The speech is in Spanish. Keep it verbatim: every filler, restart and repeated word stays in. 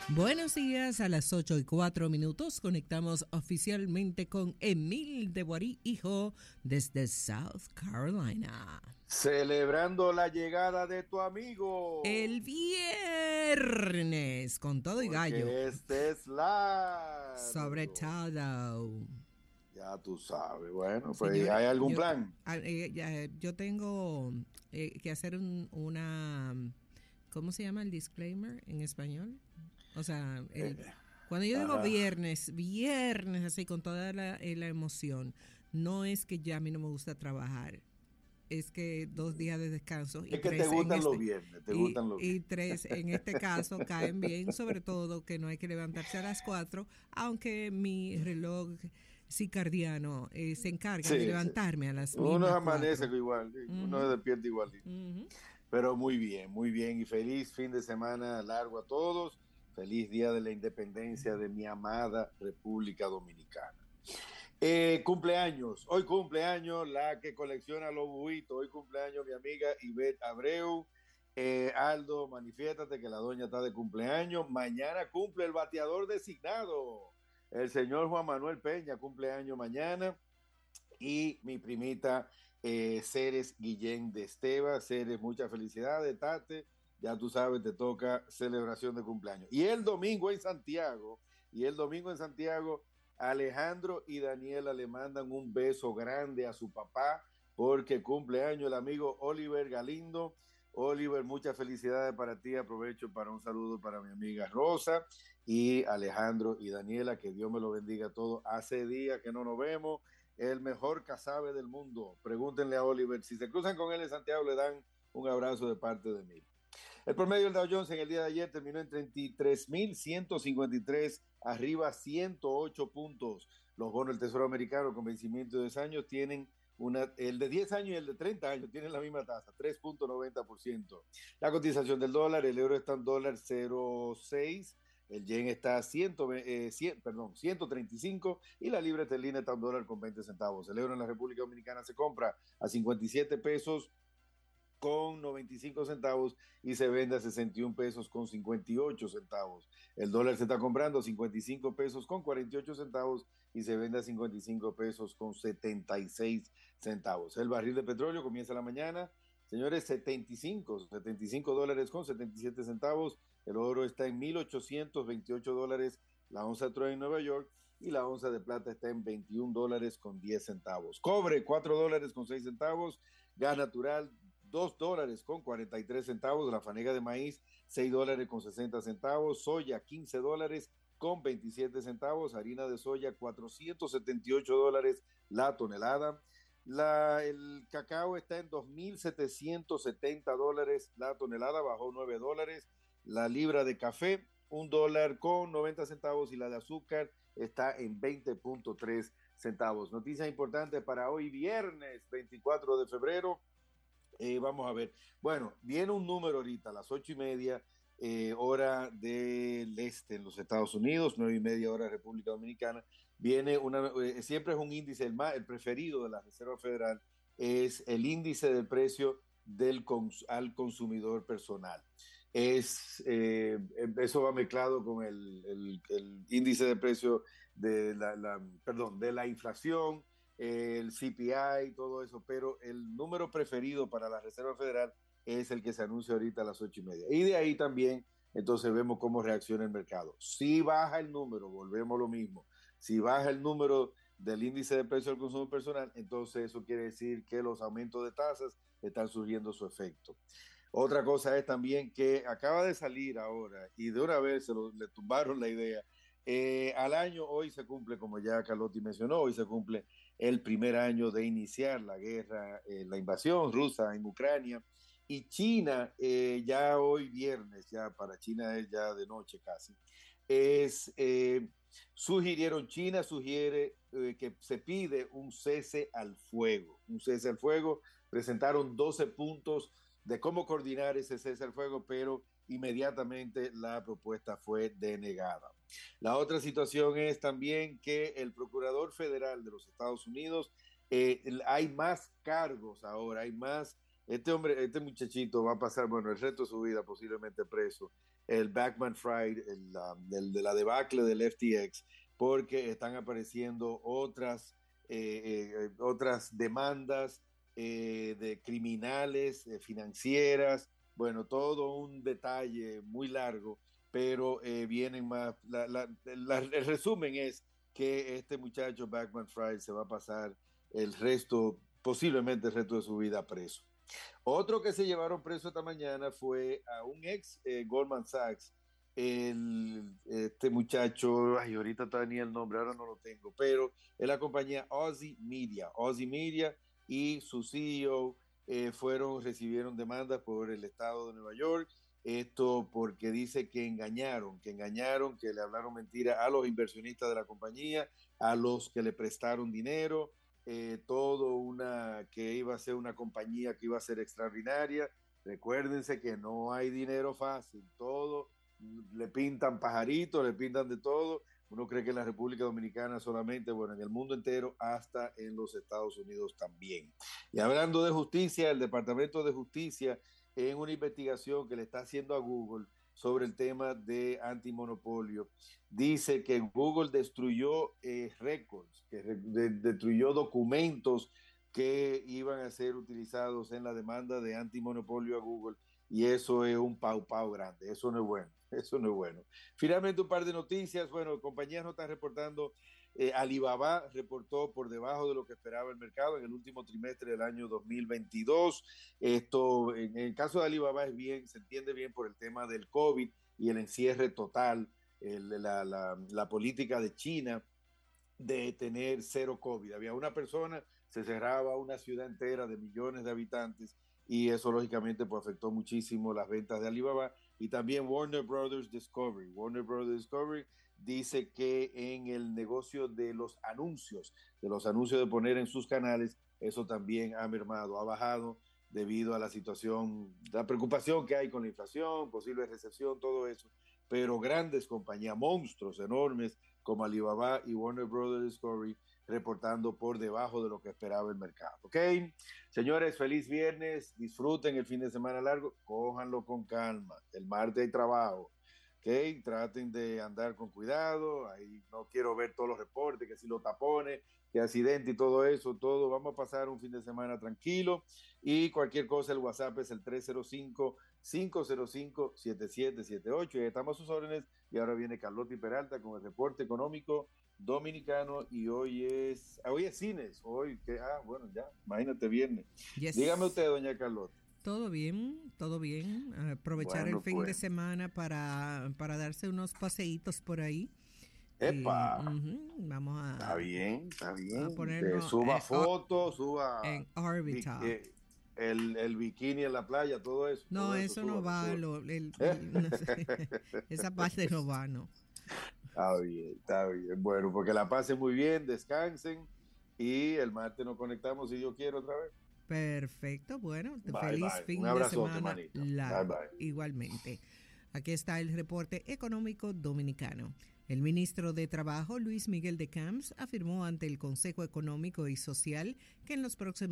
Buenos días, a las ocho y cuatro minutos conectamos oficialmente con Emil de Borí, hijo, desde South Carolina. Celebrando la llegada de tu amigo. El viernes, con todo y gallo. Porque este es largo. Sobre todo. Ya tú sabes. Bueno, pues Señores, ¿hay algún yo, plan? eh, ya, yo tengo eh, que hacer un, una... ¿Cómo se llama el disclaimer en español? O sea, el, Eh, cuando yo digo ajá. viernes, viernes así con toda la, eh, la emoción, no es que ya a mí no me gusta trabajar, es que dos días de descanso y Es que tres te gustan en los este, viernes, te y, gustan los y viernes. tres en este caso caen bien, sobre todo que no hay que levantarse a las cuatro, aunque mi reloj circadiano eh, se encarga de Sí, sí. levantarme a las Uno mismas amanece cuatro. igual, uno se Uh-huh, despierta igualito. uh-huh. Pero muy bien, muy bien y feliz fin de semana largo a todos. Feliz Día de la Independencia de mi amada República Dominicana. Eh, cumpleaños, hoy cumpleaños la que colecciona los buitos, hoy cumpleaños mi amiga Ivette Abreu. Eh, Aldo, manifiéstate que la doña está de cumpleaños. Mañana cumple el bateador designado, el señor Juan Manuel Peña, cumpleaños mañana. Y mi primita eh, Ceres Guillén de Esteva. Ceres, muchas felicidades, Tate. Ya tú sabes, te toca celebración de cumpleaños. Y el domingo en Santiago, y el domingo en Santiago, Alejandro y Daniela le mandan un beso grande a su papá porque cumpleaños el amigo Oliver Galindo. Oliver, muchas felicidades para ti. Aprovecho para un saludo para mi amiga Rosa y Alejandro y Daniela. Que Dios me lo bendiga a todos. Hace días que no nos vemos. El mejor casabe del mundo. Pregúntenle a Oliver. Si se cruzan con él en Santiago, le dan un abrazo de parte de mí. El promedio del Dow Jones en el día de ayer terminó en treinta y tres mil ciento cincuenta y tres, arriba ciento ocho puntos. Los bonos del Tesoro Americano con vencimiento de diez años tienen una, el de diez años y el de treinta años tienen la misma tasa, tres punto noventa por ciento. La cotización del dólar, el euro está en dólar cero punto seis, el yen está a cien, eh, cien, perdón, ciento treinta y cinco y la libra esterlina está a un dólar con veinte centavos. El euro en la República Dominicana se compra a cincuenta y siete pesos con noventa y cinco centavos y se vende a sesenta y un pesos con cincuenta y ocho centavos. El dólar se está comprando a cincuenta y cinco pesos con cuarenta y ocho centavos y se vende a cincuenta y cinco pesos con setenta y seis centavos. El barril de petróleo comienza la mañana, señores, setenta y cinco, setenta y cinco dólares con setenta y siete centavos. El oro está en mil ochocientos veintiocho dólares, la onza de Troy en Nueva York, y la onza de plata está en veintiún dólares con diez centavos. Cobre, cuatro dólares con seis centavos. Gas natural, dos dólares con cuarenta y tres centavos. La fanega de maíz, seis dólares con sesenta centavos. Soya, quince dólares con veintisiete centavos. Harina de soya, cuatrocientos setenta y ocho dólares la tonelada. La, el cacao está en dos mil setecientos setenta dólares la tonelada, bajó nueve dólares. La libra de café, un dólar con noventa centavos, y la de azúcar está en veinte punto tres centavos. Noticias importantes para hoy, viernes veinticuatro de febrero. Eh, vamos a ver. Bueno, viene un número ahorita a las ocho y media, eh, hora del este en los Estados Unidos, nueve y media hora República Dominicana. Viene una, eh, siempre es un índice, el, más, el preferido de la Reserva Federal es el índice del precio del cons, al consumidor personal. Es, eh, eso va mezclado con el, el, el índice de precio de la, la, perdón, de la inflación, el C P I, todo eso, pero el número preferido para la Reserva Federal es el que se anuncia ahorita a las ocho y media. Y de ahí también, entonces vemos cómo reacciona el mercado. Si baja el número, volvemos a lo mismo. Si baja el número del índice de precio del consumo personal, entonces eso quiere decir que los aumentos de tasas están surgiendo su efecto. Otra cosa es también que acaba de salir ahora, y de una vez se lo, le tumbaron la idea. Eh, al año, hoy se cumple, como ya Carlotti mencionó, hoy se cumple el primer año de iniciar la guerra, eh, la invasión rusa en Ucrania. Y China, eh, ya hoy viernes, ya para China es ya de noche casi, es, eh, sugirieron, China sugiere eh, que se pide un cese al fuego, un cese al fuego. Presentaron doce puntos de cómo coordinar ese cese al fuego, pero inmediatamente la propuesta fue denegada. La otra situación es también que el Procurador Federal de los Estados Unidos, eh, hay más cargos ahora, hay más Este hombre, este muchachito va a pasar, bueno, el resto de su vida posiblemente preso. El Backman Fried, el, um, el de la debacle del F T X, porque están apareciendo otras, eh, eh, otras demandas eh, de criminales, eh, financieras, bueno, todo un detalle muy largo, pero eh, vienen más, la, la, la, el resumen es que este muchacho Backman Fried se va a pasar el resto, posiblemente el resto de su vida preso. Otro que se llevaron preso esta mañana fue a un ex eh, Goldman Sachs, el, este muchacho, ay, ahorita tenía el nombre, ahora no lo tengo, pero es la compañía Ozzy Media. Ozzy Media y su C E O eh, fueron, recibieron demandas por el estado de Nueva York. Esto porque dice que engañaron, que engañaron, que le hablaron mentira a los inversionistas de la compañía, a los que le prestaron dinero, eh, todo una, que iba a ser una compañía que iba a ser extraordinaria. Recuérdense que no hay dinero fácil, todo le pintan pajaritos, le pintan de todo. Uno cree que en la República Dominicana solamente, bueno, en el mundo entero, hasta en los Estados Unidos también. Y hablando de justicia, el Departamento de Justicia, en una investigación que le está haciendo a Google sobre el tema de antimonopolio, dice que Google destruyó eh, récords, que de, destruyó documentos que iban a ser utilizados en la demanda de antimonopolio a Google, y eso es un pau pau grande, eso no es bueno, eso no es bueno. Finalmente un par de noticias, bueno, compañías no están reportando, eh, Alibaba reportó por debajo de lo que esperaba el mercado en el último trimestre del año dos mil veintidós. Esto, en el caso de Alibaba es bien, se entiende bien por el tema del COVID y el encierre total, el, la, la, la política de China de tener cero COVID. Había una persona, se cerraba una ciudad entera de millones de habitantes, y eso lógicamente pues afectó muchísimo las ventas de Alibaba. Y también Warner Brothers Discovery. Warner Brothers Discovery dice que en el negocio de los anuncios, de los anuncios de poner en sus canales, eso también ha mermado, ha bajado debido a la situación, la preocupación que hay con la inflación, posible recesión, todo eso. Pero grandes compañías, monstruos enormes como Alibaba y Warner Brothers Discovery, reportando por debajo de lo que esperaba el mercado. ¿Ok? Señores, feliz viernes, disfruten el fin de semana largo, cójanlo con calma, el martes hay trabajo, ¿ok? Traten de andar con cuidado, ahí no quiero ver todos los reportes, que si los tapones, que accidente y todo eso, todo, vamos a pasar un fin de semana tranquilo, y cualquier cosa el WhatsApp es el tres cero cinco, cinco cero cinco, siete siete siete ocho, y estamos a sus órdenes, y ahora viene Carlotti Peralta con el reporte económico dominicano, y hoy es hoy es cines, hoy que ah bueno ya, imagínate viernes. Yes. Dígame usted, doña Carlota. Todo bien, todo bien. Aprovechar bueno, el fin pues. de semana para, para darse unos paseitos por ahí. ¡Epa! Y, uh-huh, vamos a... Está bien, está bien. A ponernos, eh, suba eh, fotos, suba... En Orbital. Eh, el, el bikini en la playa, todo eso. No, todo eso, eso no va. Lo, el, el, no sé, esa parte no va, no. Está bien, está bien. Bueno, porque la pasen muy bien, descansen, y el martes nos conectamos si yo quiero otra vez. Perfecto, bueno, bye, feliz bye. fin Un abrazote, de semana manito. largo. Bye, bye. Igualmente. Aquí está el reporte económico dominicano. El ministro de Trabajo, Luis Miguel de Camps, afirmó ante el Consejo Económico y Social que en los próximos